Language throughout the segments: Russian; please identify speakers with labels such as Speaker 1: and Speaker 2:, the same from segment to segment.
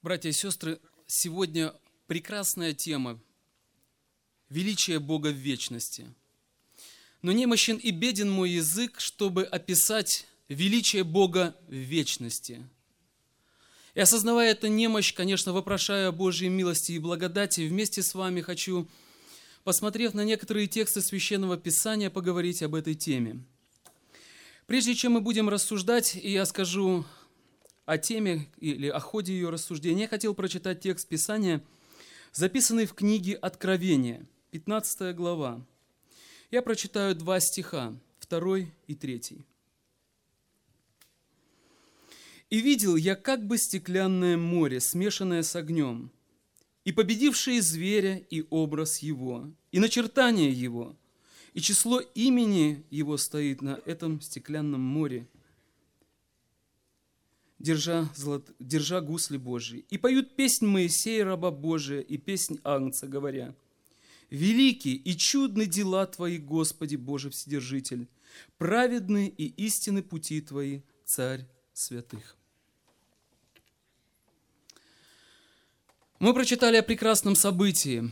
Speaker 1: Братья и сестры, сегодня прекрасная тема – величие Бога в вечности. Но немощен и беден мой язык, чтобы описать величие Бога в вечности. И осознавая эту немощь, конечно, вопрошая о Божьей милости и благодати, вместе с вами хочу, посмотрев на некоторые тексты Священного Писания, поговорить об этой теме. Прежде чем мы будем рассуждать, и я скажу о теме или о ходе ее рассуждения, я хотел прочитать текст Писания, записанный в книге Откровения, 15 глава. Я прочитаю 2 стиха, 2 и 3. «И видел я как бы стеклянное море, смешанное с огнем, и победившие зверя и образ его, и начертание его, и число имени его стоит на этом стеклянном море, держа гусли Божьи. И поют песнь Моисея, раба Божия, и песнь Агнца, говоря: велики и чудны дела Твои, Господи Боже Вседержитель, праведны и истинны пути Твои, Царь святых». Мы прочитали о прекрасном событии,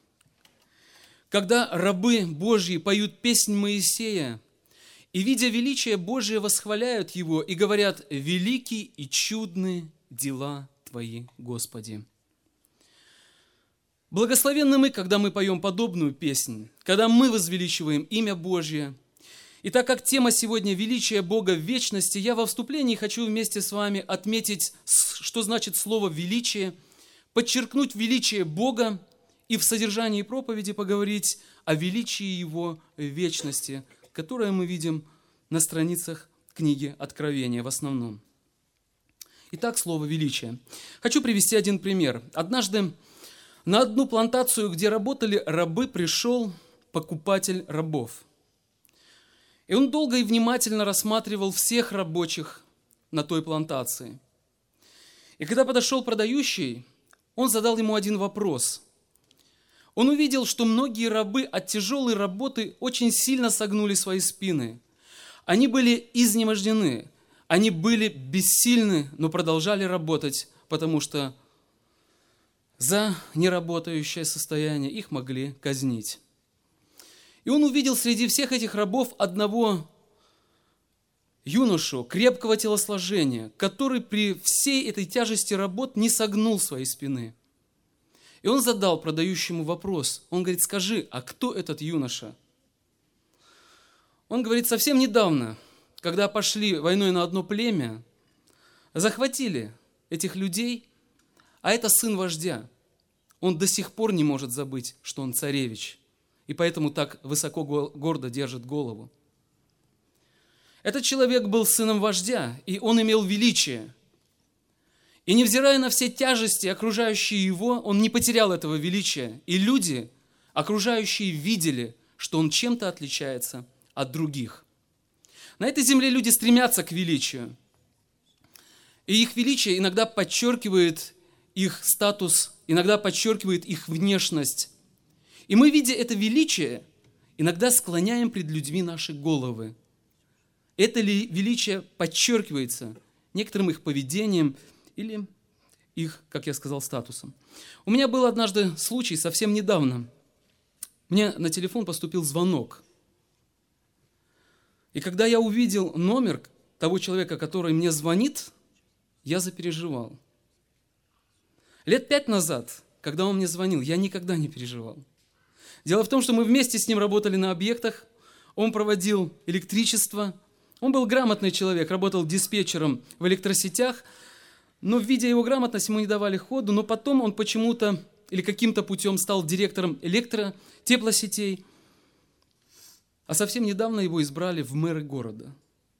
Speaker 1: когда рабы Божьи поют песнь Моисея, и, видя величие Божие, восхваляют Его и говорят: «Велики и чудны дела Твои, Господи». Благословенны мы, когда мы поем подобную песнь, когда мы возвеличиваем имя Божье. И так как тема сегодня «Величие Бога в вечности», я во вступлении хочу вместе с вами отметить, что значит слово «величие», подчеркнуть величие Бога и в содержании проповеди поговорить о величии Его в вечности, которое мы видим на страницах книги Откровения в основном. Итак, слово «величие». Хочу привести один пример. Однажды на одну плантацию, где работали рабы, пришел покупатель рабов. И он долго и внимательно рассматривал всех рабочих на той плантации. И когда подошел продающий, он задал ему один вопрос. Он увидел, что многие рабы от тяжелой работы очень сильно согнули свои спины. Они были изнемождены, они были бессильны, но продолжали работать, потому что за неработающее состояние их могли казнить. И он увидел среди всех этих рабов одного юношу крепкого телосложения, который при всей этой тяжести работ не согнул своей спины. И он задал продающему вопрос. Он говорит: скажи, а кто этот юноша? Он говорит: совсем недавно, когда пошли войной на одно племя, захватили этих людей, а это сын вождя. Он до сих пор не может забыть, что он царевич, и поэтому так высоко, гордо держит голову. Этот человек был сыном вождя, и он имел величие. И невзирая на все тяжести, окружающие его, он не потерял этого величия. И люди, окружающие, видели, что он чем-то отличается от других. На этой земле люди стремятся к величию. И их величие иногда подчеркивает их статус, иногда подчеркивает их внешность. И мы, видя это величие, иногда склоняем пред людьми наши головы. Это ли величие подчеркивается некоторым их поведением или их, как я сказал, статусом. У меня был однажды случай совсем недавно. Мне на телефон поступил звонок. И когда я увидел номер того человека, который мне звонит, я запереживал. Лет 5 назад, когда он мне звонил, я никогда не переживал. Дело в том, что мы вместе с ним работали на объектах, он проводил электричество, он был грамотный человек, работал диспетчером в электросетях, но, видя его грамотность, ему не давали ходу, но потом он почему-то или каким-то путем стал директором теплосетей, а совсем недавно его избрали в мэры города.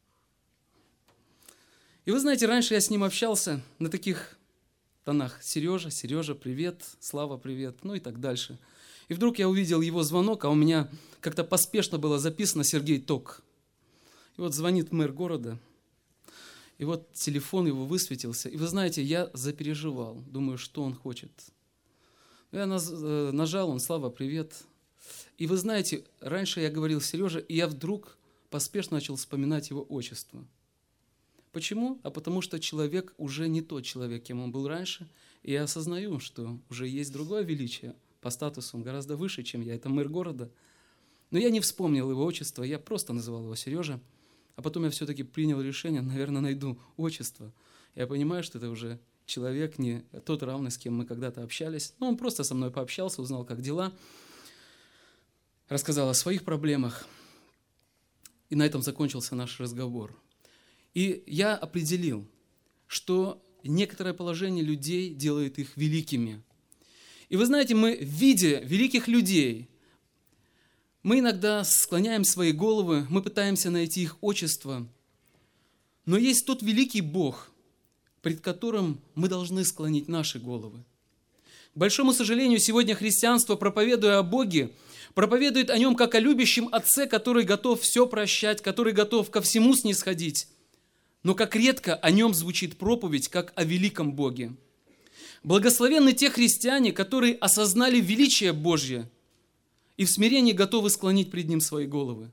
Speaker 1: И вы знаете, раньше я с ним общался на таких тонах: Сережа, Сережа, привет, Слава, привет, ну и так дальше. И вдруг я увидел его звонок, а у меня как-то поспешно было записано Сергей Ток. И вот звонит мэр города, и вот телефон его высветился. И вы знаете, я запереживал, думаю, что он хочет. Я нажал, он: Слава, привет. И вы знаете, раньше я говорил Сережа, и я вдруг поспешно начал вспоминать его отчество. Почему? А потому что человек уже не тот человек, кем он был раньше. И я осознаю, что уже есть другое величие по статусу, он гораздо выше, чем я. Это мэр города. Но я не вспомнил его отчество, я просто называл его Сережа. А потом я все-таки принял решение, наверное, найду отчество. Я понимаю, что это уже человек не тот равный, с кем мы когда-то общались. Но он просто со мной пообщался, узнал, как дела, рассказал о своих проблемах. И на этом закончился наш разговор. И я определил, что некоторое положение людей делает их великими. И вы знаете, мы, видя великих людей, мы иногда склоняем свои головы, мы пытаемся найти их отчество. Но есть тот великий Бог, пред которым мы должны склонить наши головы. К большому сожалению, сегодня христианство, проповедуя о Боге, проповедует о Нем как о любящем Отце, который готов все прощать, который готов ко всему снисходить. Но как редко о Нем звучит проповедь, как о великом Боге. Благословенны те христиане, которые осознали величие Божье и в смирении готовы склонить пред Ним свои головы.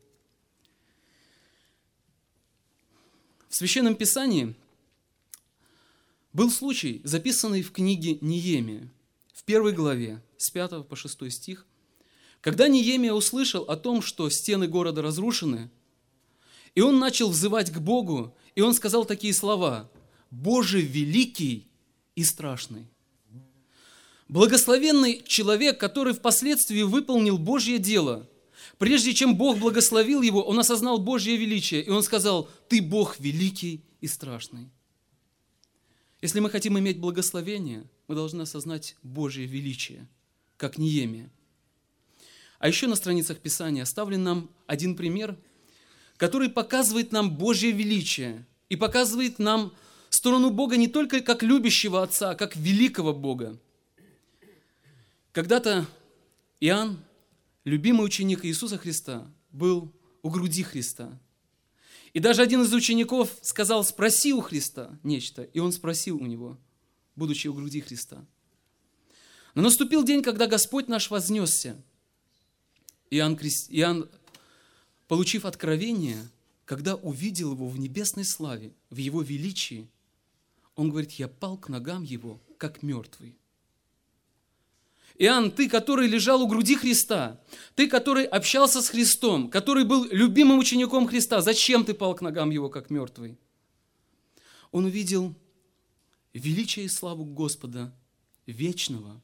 Speaker 1: В Священном Писании был случай, записанный в книге Неемия, в 1 главе, с 5 по 6 стих, когда Неемия услышал о том, что стены города разрушены, и он начал взывать к Богу, и он сказал такие слова: «Боже великий и страшный». Благословенный человек, который впоследствии выполнил Божье дело, прежде чем Бог благословил его, он осознал Божье величие, и он сказал: «Ты Бог великий и страшный». Если мы хотим иметь благословение, мы должны осознать Божье величие, как Неемия. А еще на страницах Писания оставлен нам один пример, который показывает нам Божье величие и показывает нам сторону Бога не только как любящего Отца, а как великого Бога. Когда-то Иоанн, любимый ученик Иисуса Христа, был у груди Христа. И даже один из учеников сказал: «Спроси у Христа нечто». И он спросил у него, будучи у груди Христа. Но наступил день, когда Господь наш вознесся. Иоанн, получив откровение, когда увидел его в небесной славе, в его величии, он говорит: «Я пал к ногам его, как мертвый». Иоанн, ты, который лежал у груди Христа, ты, который общался с Христом, который был любимым учеником Христа, зачем ты пал к ногам его, как мертвый? Он увидел величие и славу Господа вечного,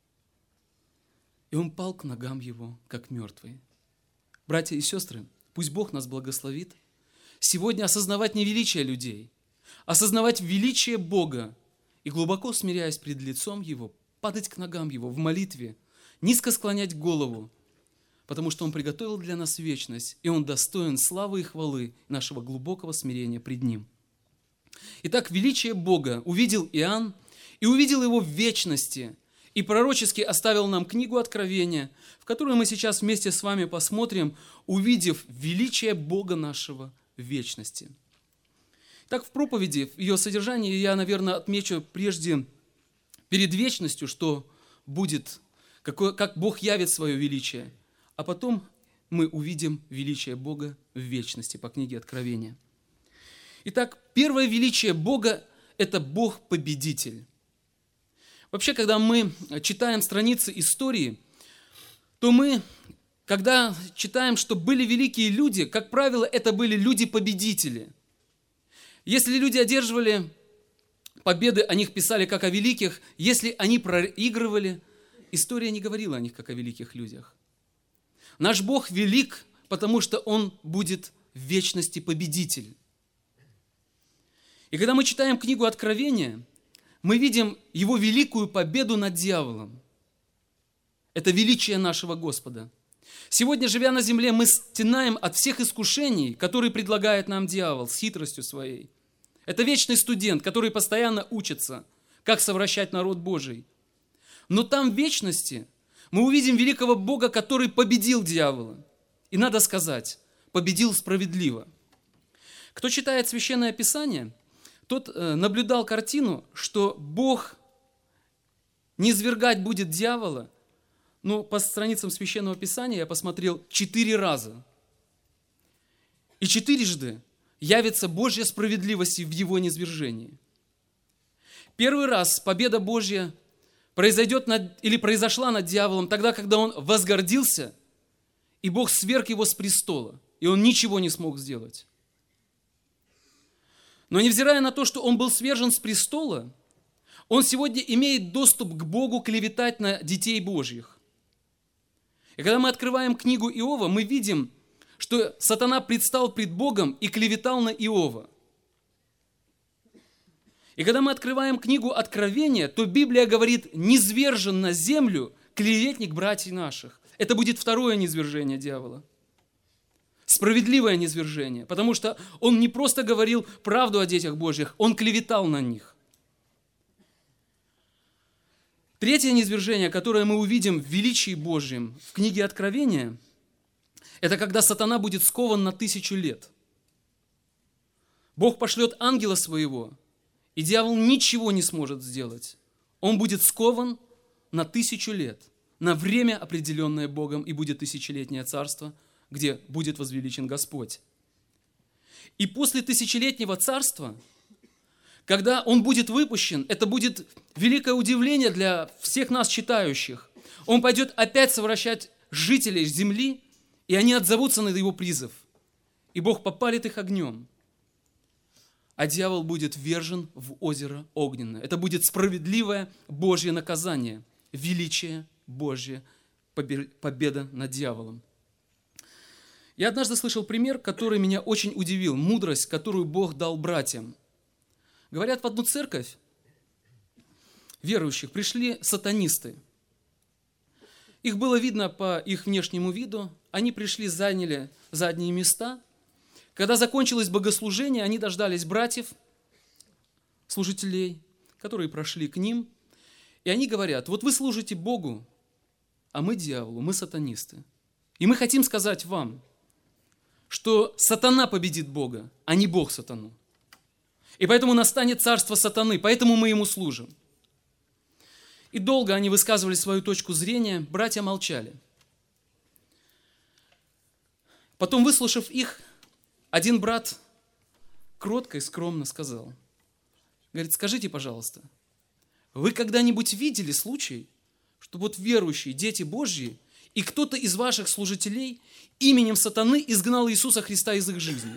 Speaker 1: и он пал к ногам его, как мертвый. Братья и сестры, пусть Бог нас благословит сегодня осознавать не величие людей, осознавать величие Бога и, глубоко смиряясь пред лицом Его, падать к ногам Его в молитве, низко склонять голову, потому что Он приготовил для нас вечность, и Он достоин славы и хвалы нашего глубокого смирения пред Ним. Итак, величие Бога увидел Иоанн, и увидел Его в вечности, и пророчески оставил нам книгу Откровения, в которую мы сейчас вместе с вами посмотрим, увидев величие Бога нашего в вечности. Так, в проповеди, в ее содержании я, наверное, отмечу прежде перед вечностью, что будет, как Бог явит свое величие, а потом мы увидим величие Бога в вечности по книге Откровения. Итак, первое величие Бога – это Бог-победитель. Вообще, когда мы читаем страницы истории, то мы, когда читаем, что были великие люди, как правило, это были люди-победители. Если люди одерживали победы, о них писали как о великих. Если они проигрывали, история не говорила о них как о великих людях. Наш Бог велик, потому что Он будет в вечности победитель. И когда мы читаем книгу Откровения, мы видим Его великую победу над дьяволом. Это величие нашего Господа. Сегодня, живя на земле, мы стенаем от всех искушений, которые предлагает нам дьявол с хитростью своей. Это вечный студент, который постоянно учится, как совращать народ Божий. Но там в вечности мы увидим великого Бога, который победил дьявола. И надо сказать, победил справедливо. Кто читает Священное Писание, тот наблюдал картину, что Бог не низвергать будет дьявола, но по страницам Священного Писания я посмотрел 4 раза. И 4-жды явится Божья справедливость в его низвержении. Первый раз победа Божья произошла над дьяволом тогда, когда он возгордился, и Бог сверг его с престола, и он ничего не смог сделать. Но невзирая на то, что он был свержен с престола, он сегодня имеет доступ к Богу клеветать на детей Божьих. И когда мы открываем книгу Иова, мы видим, что сатана предстал пред Богом и клеветал на Иова. И когда мы открываем книгу Откровения, то Библия говорит: «Низвержен на землю клеветник братьев наших». Это будет второе низвержение дьявола. Справедливое низвержение, потому что он не просто говорил правду о детях Божьих, он клеветал на них. Третье низвержение, которое мы увидим в величии Божьем в книге Откровения, это когда сатана будет скован на 1000 лет. Бог пошлет ангела своего, и дьявол ничего не сможет сделать. Он будет скован на 1000 лет, на время, определенное Богом, и будет тысячелетнее царство, где будет возвеличен Господь. И после тысячелетнего царства, когда он будет выпущен, это будет великое удивление для всех нас, читающих. Он пойдет опять совращать жителей земли, и они отзовутся на его призыв. И Бог попалит их огнем. А дьявол будет ввержен в озеро огненное. Это будет справедливое Божье наказание, величие Божье, победа над дьяволом. Я однажды слышал пример, который меня очень удивил. Мудрость, которую Бог дал братьям. Говорят, в одну церковь верующих пришли сатанисты. Их было видно по их внешнему виду. Они пришли, заняли задние места. Когда закончилось богослужение, они дождались братьев, служителей, которые прошли к ним. И они говорят: вот вы служите Богу, а мы дьяволу, мы сатанисты. И мы хотим сказать вам, что сатана победит Бога, а не Бог сатану. И поэтому настанет царство сатаны, поэтому мы ему служим. И долго они высказывали свою точку зрения, братья молчали. Потом, выслушав их, один брат кротко и скромно сказал, говорит: скажите, пожалуйста, вы когда-нибудь видели случай, что вот верующие, дети Божьи, и кто-то из ваших служителей именем сатаны изгнал Иисуса Христа из их жизни?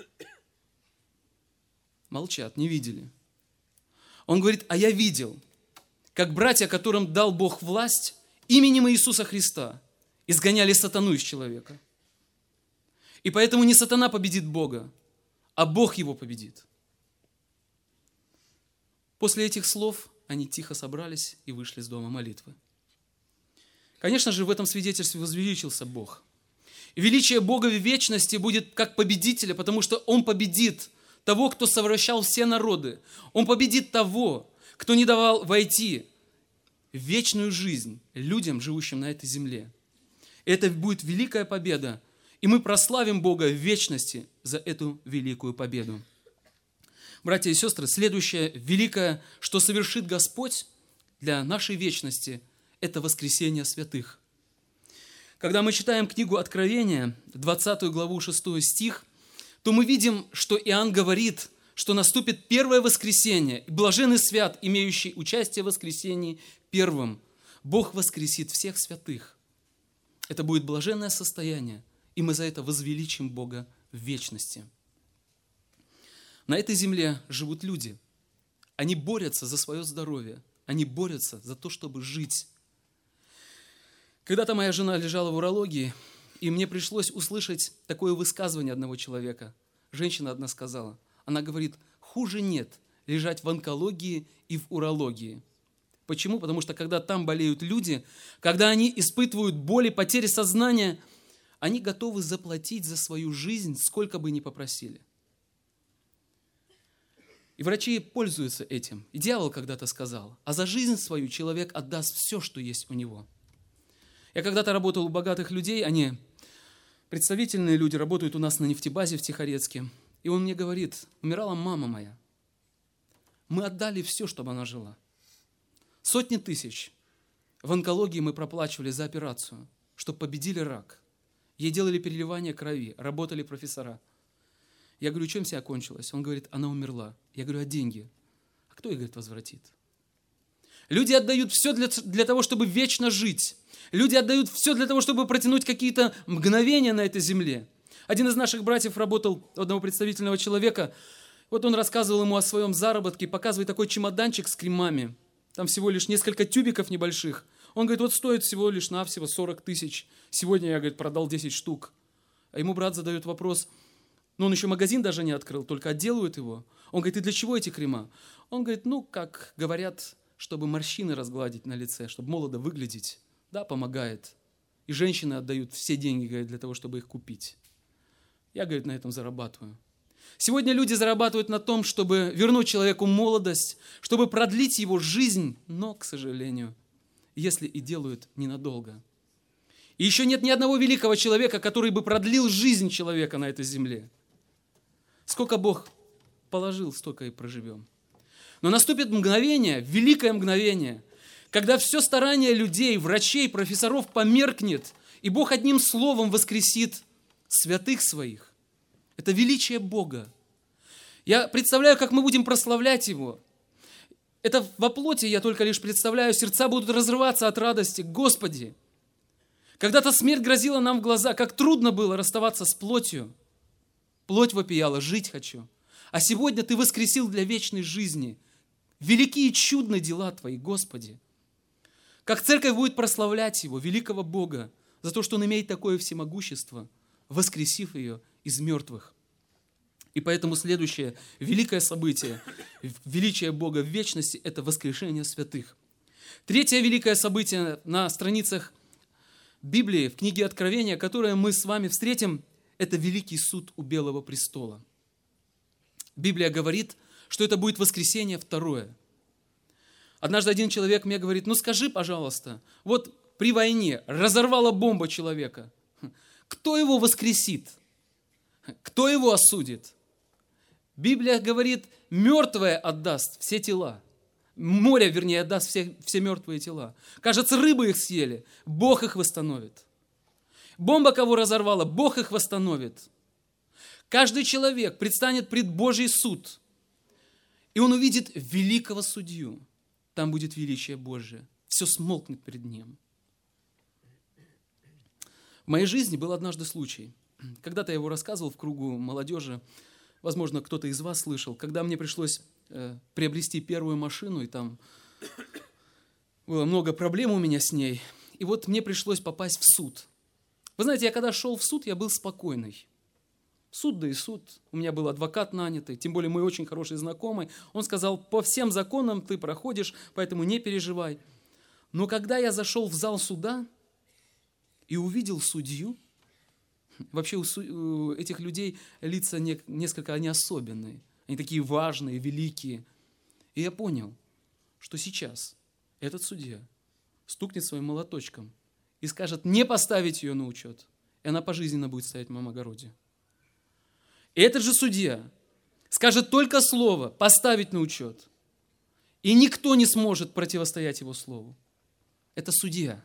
Speaker 1: Молчат, не видели. Он говорит: а я видел, как братья, которым дал Бог власть, именем Иисуса Христа изгоняли сатану из человека. И поэтому не сатана победит Бога, а Бог его победит. После этих слов они тихо собрались и вышли из дома молитвы. Конечно же, в этом свидетельстве возвеличился Бог. И величие Бога в вечности будет как победителя, потому что Он победит того, кто совращал все народы. Он победит того, кто не давал войти в вечную жизнь людям, живущим на этой земле. Это будет великая победа, и мы прославим Бога в вечности за эту великую победу. Братья и сестры, следующее великое, что совершит Господь для нашей вечности, это воскресение святых. Когда мы читаем книгу Откровения, 20 главу, 6 стих, то мы видим, что Иоанн говорит, что наступит первое воскресение, и блаженный свят, имеющий участие в воскресении первым. Бог воскресит всех святых. Это будет блаженное состояние, и мы за это возвеличим Бога в вечности. На этой земле живут люди. Они борются за свое здоровье, они борются за то, чтобы жить. Когда-то моя жена лежала в урологии, и мне пришлось услышать такое высказывание одного человека. Женщина одна сказала, она говорит: хуже нет лежать в онкологии и в урологии. Почему? Потому что когда там болеют люди, когда они испытывают боли, потери сознания, они готовы заплатить за свою жизнь, сколько бы ни попросили. И врачи пользуются этим. И дьявол когда-то сказал: а за жизнь свою человек отдаст все, что есть у него. Я когда-то работал у богатых людей, они представительные люди, работают у нас на нефтебазе в Тихорецке. И он мне говорит: умирала мама моя. Мы отдали все, чтобы она жила. Сотни тысяч в онкологии мы проплачивали за операцию, чтобы победили рак. Ей делали переливание крови, работали профессора. Я говорю, чем все окончилось? Он говорит, она умерла. Я говорю, а деньги? А кто их, говорит, возвратит? Люди отдают все для того, чтобы вечно жить. Люди отдают все для того, чтобы протянуть какие-то мгновения на этой земле. Один из наших братьев работал у одного представительного человека. Вот он рассказывал ему о своем заработке, показывает такой чемоданчик с кремами. Там всего лишь несколько тюбиков небольших. Он говорит, вот стоит всего лишь навсего 40 тысяч. Сегодня я, говорит, продал 10 штук. А ему брат задает вопрос, но он еще магазин даже не открыл, только отделывают его. Он говорит, и для чего эти крема? Он говорит, как говорят, чтобы морщины разгладить на лице, чтобы молодо выглядеть. Да, помогает. И женщины отдают все деньги, говорит, для того, чтобы их купить. Я, говорит, на этом зарабатываю. Сегодня люди зарабатывают на том, чтобы вернуть человеку молодость, чтобы продлить его жизнь, но, к сожалению, если и делают ненадолго. И еще нет ни одного великого человека, который бы продлил жизнь человека на этой земле. Сколько Бог положил, столько и проживем. Но наступит мгновение, великое мгновение, когда все старание людей, врачей, профессоров померкнет, и Бог одним словом воскресит святых своих. Это величие Бога. Я представляю, как мы будем прославлять Его. Это во плоти я только лишь представляю, сердца будут разрываться от радости. Господи, когда-то смерть грозила нам в глаза, как трудно было расставаться с плотью. Плоть вопияла, жить хочу. А сегодня Ты воскресил для вечной жизни. Великие и чудные дела Твои, Господи. Как церковь будет прославлять Его, великого Бога, за то, что Он имеет такое всемогущество, воскресив ее из мертвых. И поэтому следующее великое событие, величие Бога в вечности, это воскрешение святых. Третье великое событие на страницах Библии, в книге Откровения, которое мы с вами встретим, это великий суд у Белого престола. Библия говорит, что это будет воскресение второе. Однажды один человек мне говорит, скажи, пожалуйста, вот при войне разорвала бомба человека, кто его воскресит? Кто его осудит? Библия говорит, мертвое отдаст все тела. Море, вернее, отдаст все мертвые тела. Кажется, рыбы их съели, Бог их восстановит. Бомба кого разорвала, Бог их восстановит. Каждый человек предстанет пред Божий суд, и он увидит великого судью. Там будет величие Божие. Все смолкнет перед ним. В моей жизни был однажды случай. Когда-то я его рассказывал в кругу молодежи. Возможно, кто-то из вас слышал. Когда мне пришлось приобрести первую машину, и там было много проблем у меня с ней. И вот мне пришлось попасть в суд. Вы знаете, я когда шел в суд, я был спокойный. Суд, да и суд. У меня был адвокат нанятый, тем более мой очень хороший знакомый. Он сказал, по всем законам ты проходишь, поэтому не переживай. Но когда я зашел в зал суда и увидел судью, вообще у этих людей лица несколько они особенные, они такие важные, великие. И я понял, что сейчас этот судья стукнет своим молоточком и скажет не поставить ее на учет, и она пожизненно будет стоять в моем огороде. И этот же судья скажет только слово «поставить на учет», и никто не сможет противостоять его слову. Это судья.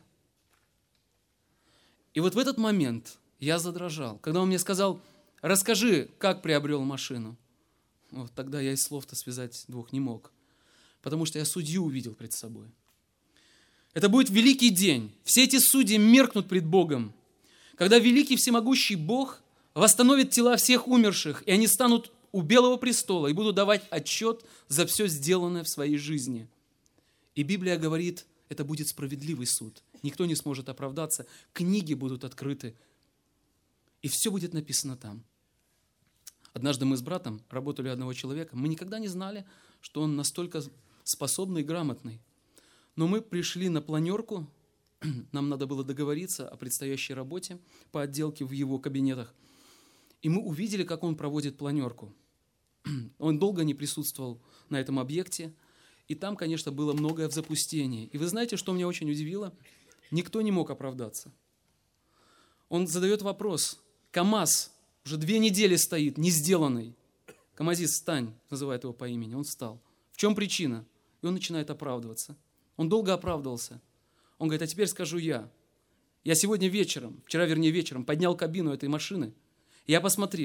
Speaker 1: И вот в этот момент я задрожал, когда он мне сказал, расскажи, как приобрел машину. Вот тогда я из слов-то связать двух не мог, потому что я судью увидел пред собой. Это будет великий день. Все эти судьи меркнут пред Богом, когда великий всемогущий Бог восстановит тела всех умерших, и они станут у Белого престола и будут давать отчет за все сделанное в своей жизни. И Библия говорит, это будет справедливый суд. Никто не сможет оправдаться, книги будут открыты, и все будет написано там. Однажды мы с братом работали у одного человека, мы никогда не знали, что он настолько способный и грамотный. Но мы пришли на планерку, нам надо было договориться о предстоящей работе по отделке в его кабинетах. И мы увидели, как он проводит планерку. Он долго не присутствовал на этом объекте, и там, конечно, было многое в запустении. И вы знаете, что меня очень удивило? Никто не мог оправдаться. Он задает вопрос. КамАЗ уже 2 недели стоит, не сделанный. КамАЗист, встань, называет его по имени. Он встал. В чем причина? И он начинает оправдываться. Он долго оправдывался. Он говорит, а теперь скажу я. Я сегодня вечером, вчера вечером, поднял кабину этой машины. Я посмотрел.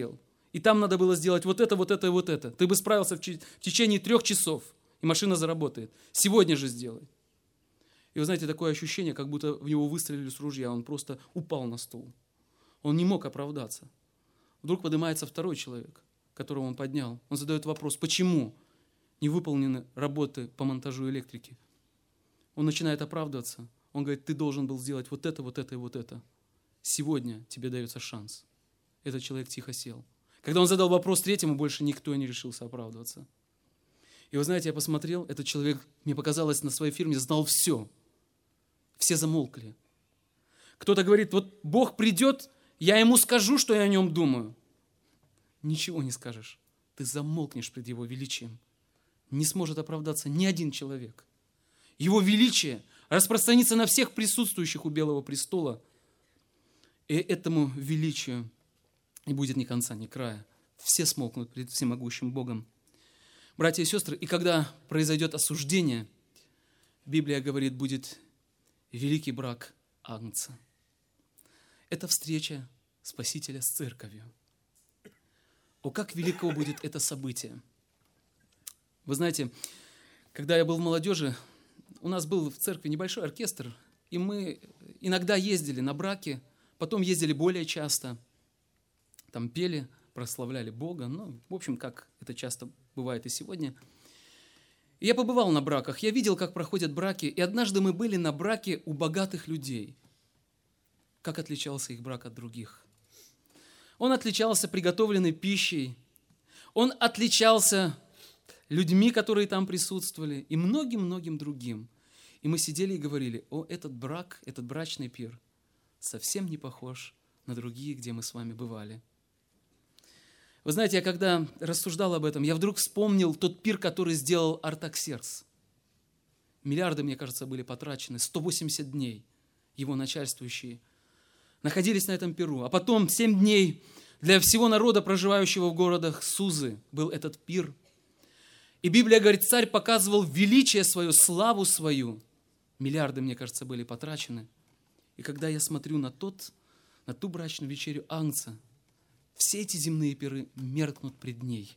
Speaker 1: и там надо было сделать вот это, вот это и вот это. Ты бы справился в течение 3 часов, и машина заработает. Сегодня же сделай. И вы знаете, такое ощущение, как будто в него выстрелили с ружья, он просто упал на стул. Он не мог оправдаться. Вдруг поднимается второй человек, которого он поднял. Он задает вопрос, почему не выполнены работы по монтажу электрики? Он начинает оправдываться. Он говорит, ты должен был сделать вот это, вот это и вот это. Сегодня тебе дается шанс. Этот человек тихо сел. Когда он задал вопрос третьему, больше никто не решился оправдываться. И вы знаете, я посмотрел, этот человек, мне показалось, на своей фирме знал все. Все замолкли. Кто-то говорит, вот Бог придет, я ему скажу, что я о нем думаю. Ничего не скажешь. Ты замолкнешь пред его величием. Не сможет оправдаться ни один человек. Его величие распространится на всех присутствующих у Белого престола. И этому величию не будет ни конца, ни края. Все смолкнут перед всемогущим Богом. Братья и сестры, и когда произойдет осуждение, Библия говорит, будет великий брак Агнца. Это встреча Спасителя с церковью. О, как велико будет это событие! Вы знаете, когда я был в молодежи, у нас был в церкви небольшой оркестр, и мы иногда ездили на браки, потом ездили более часто, там пели, прославляли Бога, ну, в общем, как это часто бывает и сегодня. И я побывал на браках, я видел, как проходят браки, и однажды мы были на браке у богатых людей. Как отличался их брак от других? Он отличался приготовленной пищей, он отличался людьми, которые там присутствовали, и многим-многим другим. И мы сидели и говорили, о, этот брак, этот брачный пир совсем не похож на другие, где мы с вами бывали. Вы знаете, я когда рассуждал об этом, я вдруг вспомнил тот пир, который сделал Артаксеркс. Миллиарды, мне кажется, были потрачены, 180 дней его начальствующие находились на этом пиру. А потом 7 дней для всего народа, проживающего в городах Сузы, был этот пир. И Библия говорит, царь показывал величие свое, славу свою. Миллиарды, мне кажется, были потрачены. И когда я смотрю на ту брачную вечерю Агнца, все эти земные пиры меркнут пред ней.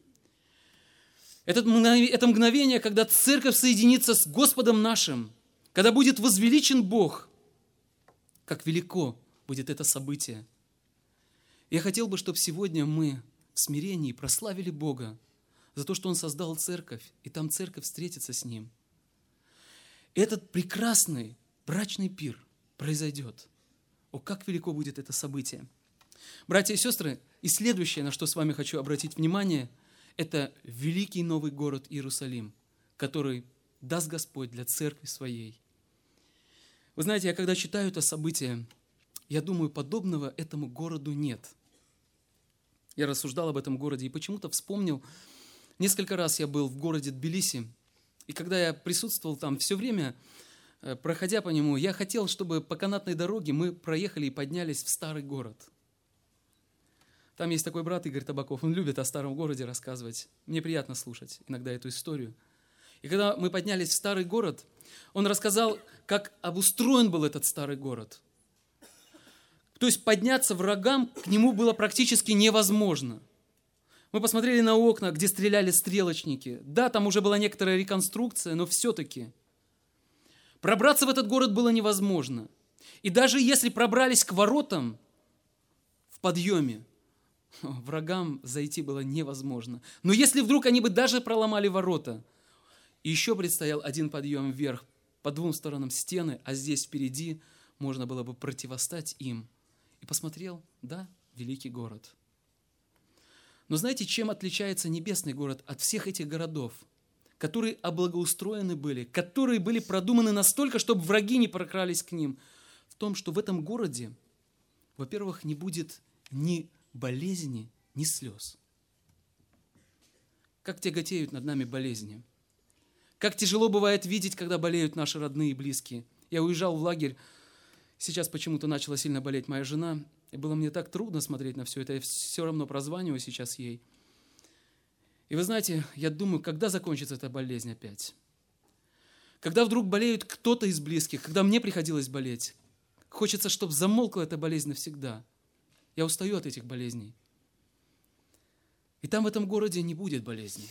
Speaker 1: Это мгновение, когда церковь соединится с Господом нашим, когда будет возвеличен Бог, как велико будет это событие. Я хотел бы, чтобы сегодня мы в смирении прославили Бога за то, что Он создал церковь, и там церковь встретится с Ним. Этот прекрасный брачный пир произойдет. О, как велико будет это событие! Братья и сестры, и следующее, на что с вами хочу обратить внимание, это великий новый город Иерусалим, который даст Господь для церкви своей. Вы знаете, я когда читаю это событие, я думаю, подобного этому городу нет. Я рассуждал об этом городе и почему-то вспомнил, несколько раз я был в городе Тбилиси, и когда я присутствовал там все время, проходя по нему, я хотел, чтобы по канатной дороге мы проехали и поднялись в старый город. Там есть такой брат Игорь Табаков, он любит о старом городе рассказывать. Мне приятно слушать иногда эту историю. И когда мы поднялись в старый город, он рассказал, как обустроен был этот старый город. То есть подняться врагам к нему было практически невозможно. Мы посмотрели на окна, где стреляли стрелочники. Да, там уже была некоторая реконструкция, но все-таки. Пробраться в этот город было невозможно. И даже если пробрались к воротам в подъеме, врагам зайти было невозможно. Но если вдруг они бы даже проломали ворота, еще предстоял один подъем вверх, по 2 сторонам стены, а здесь впереди можно было бы противостать им. И посмотрел, да, великий город. Но знаете, чем отличается небесный город от всех этих городов, которые облагоустроены были, которые были продуманы настолько, чтобы враги не прокрались к ним? В том, что в этом городе, во-первых, не будет ни болезни, ни слез. Как тяготеют над нами болезни. Как тяжело бывает видеть, когда болеют наши родные и близкие. Я уезжал в лагерь, сейчас почему-то начала сильно болеть моя жена, и было мне так трудно смотреть на все это, я все равно прозваниваю сейчас ей. И вы знаете, я думаю, когда закончится эта болезнь опять? Когда вдруг болеет кто-то из близких, когда мне приходилось болеть, хочется, чтобы замолкла эта болезнь навсегда. Я устаю от этих болезней. И там в этом городе не будет болезней.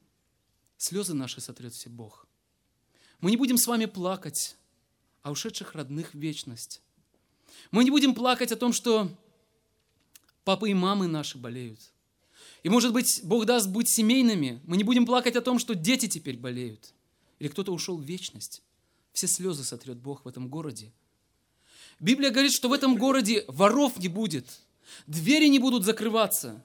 Speaker 1: Слезы наши сотрет все Бог. Мы не будем с вами плакать о ушедших родных в вечность. Мы не будем плакать о том, что папы и мамы наши болеют. И, может быть, Бог даст быть семейными. Мы не будем плакать о том, что дети теперь болеют. Или кто-то ушел в вечность. Все слезы сотрет Бог в этом городе. Библия говорит, что в этом городе воров не будет. Двери не будут закрываться.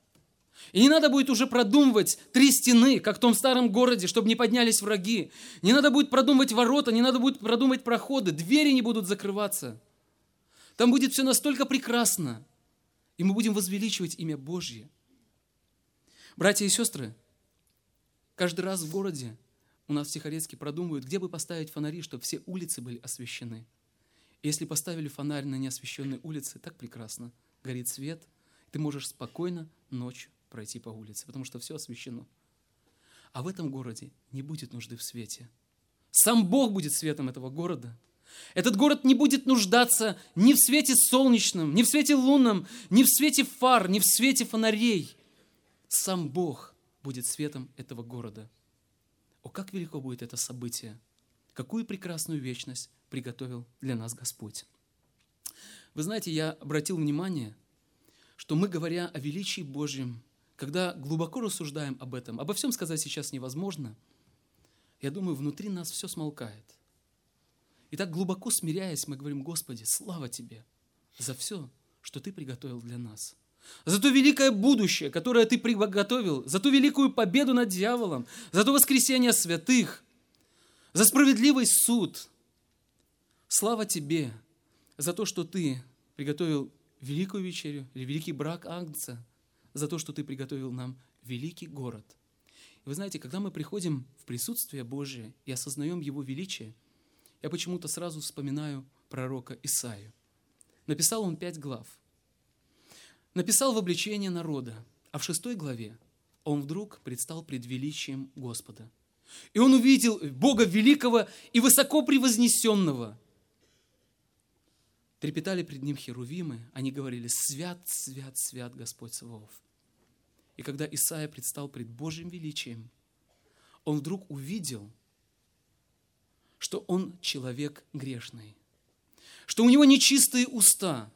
Speaker 1: И не надо будет уже продумывать 3 стены, как в том старом городе, чтобы не поднялись враги. Не надо будет продумывать ворота, не надо будет продумывать проходы. Двери не будут закрываться. Там будет все настолько прекрасно. И мы будем возвеличивать имя Божье. Братья и сестры, каждый раз в городе у нас в Тихорецке продумывают, где бы поставить фонари, чтобы все улицы были освещены. И если поставили фонарь на неосвещенной улице, так прекрасно. Горит свет, ты можешь спокойно ночью пройти по улице, потому что все освещено. А в этом городе не будет нужды в свете. Сам Бог будет светом этого города. Этот город не будет нуждаться ни в свете солнечном, ни в свете лунном, ни в свете фар, ни в свете фонарей. Сам Бог будет светом этого города. О, как велико будет это событие! Какую прекрасную вечность приготовил для нас Господь! Вы знаете, я обратил внимание, что мы, говоря о величии Божьем, когда глубоко рассуждаем об этом, обо всем сказать сейчас невозможно, я думаю, внутри нас все смолкает. И так глубоко смиряясь, мы говорим: Господи, слава Тебе за все, что Ты приготовил для нас. За то великое будущее, которое Ты приготовил, за ту великую победу над дьяволом, за то воскресение святых, за справедливый суд. Слава Тебе за то, что Ты приготовил великую вечерю, или великий брак Агнца, за то, что Ты приготовил нам великий город. И вы знаете, когда мы приходим в присутствие Божие и осознаем Его величие, я почему-то сразу вспоминаю пророка Исаию. Написал он 5 глав. Написал в обличение народа, а в 6 главе он вдруг предстал пред величием Господа. И он увидел Бога великого и высоко превознесенного. Трепетали пред ним херувимы, они говорили: «Свят, свят, свят Господь Саваоф». И когда Исаия предстал пред Божьим величием, он вдруг увидел, что он человек грешный, что у него нечистые уста.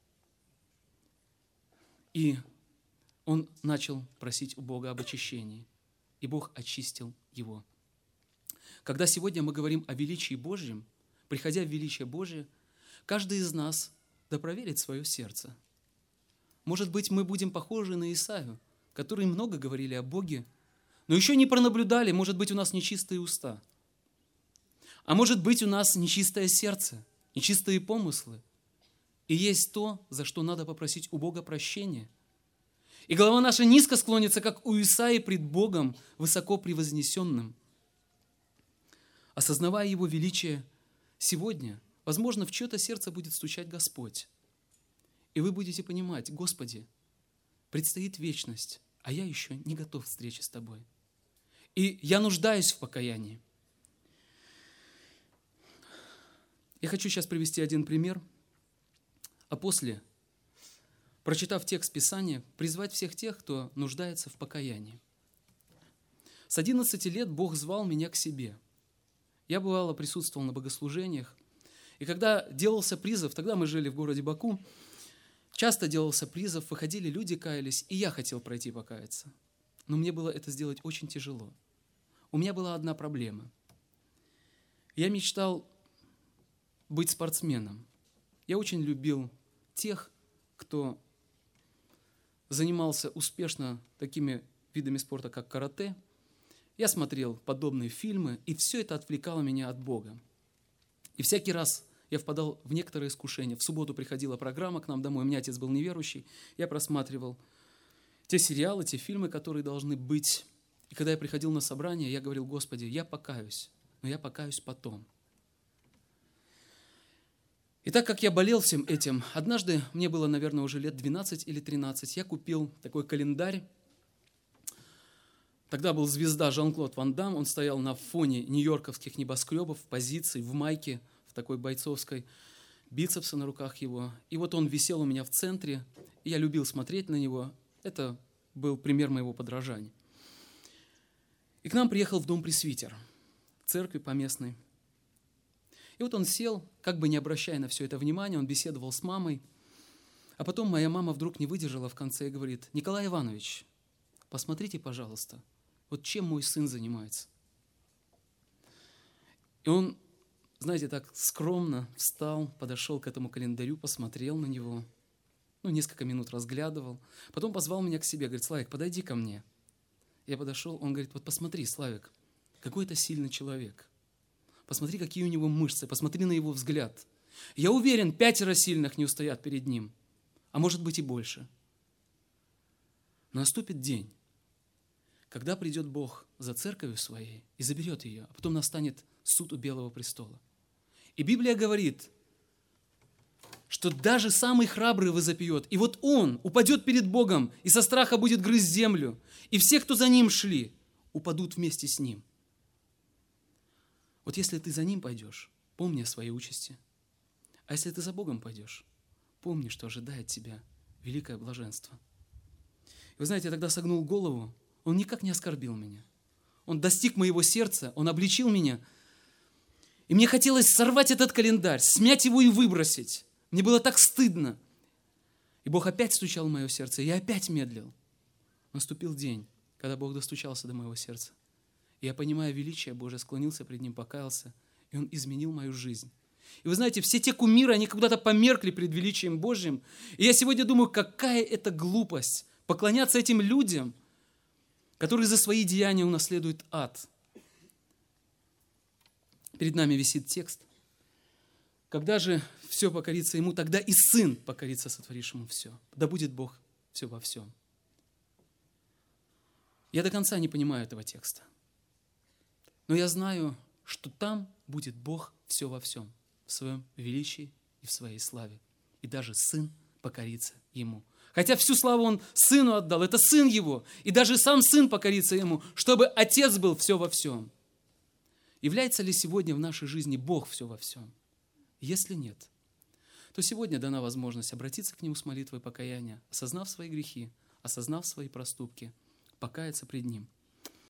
Speaker 1: И он начал просить у Бога об очищении, и Бог очистил его. Когда сегодня мы говорим о величии Божьем, приходя в величие Божие, каждый из нас да проверит свое сердце. Может быть, мы будем похожи на Исаию, которые много говорили о Боге, но еще не пронаблюдали, может быть, у нас нечистые уста. А может быть, у нас нечистое сердце, нечистые помыслы. И есть то, за что надо попросить у Бога прощения. И голова наша низко склонится, как у Исаии пред Богом, высоко превознесенным. Осознавая Его величие сегодня, возможно, в чье-то сердце будет стучать Господь. И вы будете понимать: Господи, предстоит вечность, а я еще не готов к встрече с Тобой. И я нуждаюсь в покаянии. Я хочу сейчас привести один пример, а после, прочитав текст Писания, призвать всех тех, кто нуждается в покаянии. С 11 лет Бог звал меня к себе. Я, бывало, присутствовал на богослужениях, и когда делался призыв, тогда мы жили в городе Баку, часто делался призыв, выходили люди, каялись, и я хотел пройти покаяться. Но мне было это сделать очень тяжело. У меня была одна проблема. Я мечтал быть спортсменом. Я очень любил тех, кто занимался успешно такими видами спорта, как карате. Я смотрел подобные фильмы, и все это отвлекало меня от Бога. И всякий раз я впадал в некоторые искушения. В субботу приходила программа к нам домой, у меня отец был неверующий, я просматривал те сериалы, те фильмы, которые должны быть. И когда я приходил на собрание, я говорил: Господи, я покаюсь, но я покаюсь потом. И так как я болел всем этим, однажды, мне было, наверное, уже лет 12 или 13, я купил такой календарь. Тогда был звезда Жан-Клод Ван Дам, он стоял на фоне нью-йорковских небоскребов в позиции, в майке, в такой бойцовской, бицепсы на руках его. И вот он висел у меня в центре, и я любил смотреть на него. Это был пример моего подражания. И к нам приехал в дом пресвитер, в церкви поместной. И вот он сел, как бы не обращая на все это внимания, он беседовал с мамой. А потом моя мама вдруг не выдержала в конце и говорит: Николай Иванович, посмотрите, пожалуйста, вот чем мой сын занимается. И он, знаете, так скромно встал, подошел к этому календарю, посмотрел на него, несколько минут разглядывал. Потом позвал меня к себе, говорит: Славик, подойди ко мне. Я подошел, он говорит: вот посмотри, Славик, какой это сильный человек. Посмотри, какие у него мышцы, посмотри на его взгляд. Я уверен, 5 сильных не устоят перед ним, а может быть и больше. Но наступит день, когда придет Бог за церковью своей и заберет ее, а потом настанет суд у Белого престола. И Библия говорит, что даже самый храбрый возопьет, и вот он упадет перед Богом и со страха будет грызть землю, и все, кто за ним шли, упадут вместе с ним. Вот если ты за ним пойдешь, помни о своей участи. А если ты за Богом пойдешь, помни, что ожидает тебя великое блаженство. И вы знаете, я тогда согнул голову, он никак не оскорбил меня. Он достиг моего сердца, он обличил меня. И мне хотелось сорвать этот календарь, смять его и выбросить. Мне было так стыдно. И Бог опять стучал в мое сердце, и я опять медлил. Наступил день, когда Бог достучался до моего сердца. И я, понимая величие Божие, склонился пред Ним, покаялся, и Он изменил мою жизнь. И вы знаете, все те кумиры, они куда-то померкли пред величием Божьим. И я сегодня думаю, какая это глупость поклоняться этим людям, которые за свои деяния унаследуют ад. Перед нами висит текст. Когда же все покорится Ему, тогда и Сын покорится сотворившему все. Да будет Бог все во всем. Я до конца не понимаю этого текста. Но я знаю, что там будет Бог все во всем, в своем величии и в своей славе. И даже Сын покорится Ему. Хотя всю славу Он Сыну отдал, это Сын Его. И даже сам Сын покорится Ему, чтобы Отец был все во всем. Является ли сегодня в нашей жизни Бог все во всем? Если нет, то сегодня дана возможность обратиться к Нему с молитвой покаяния, осознав свои грехи, осознав свои проступки, покаяться пред Ним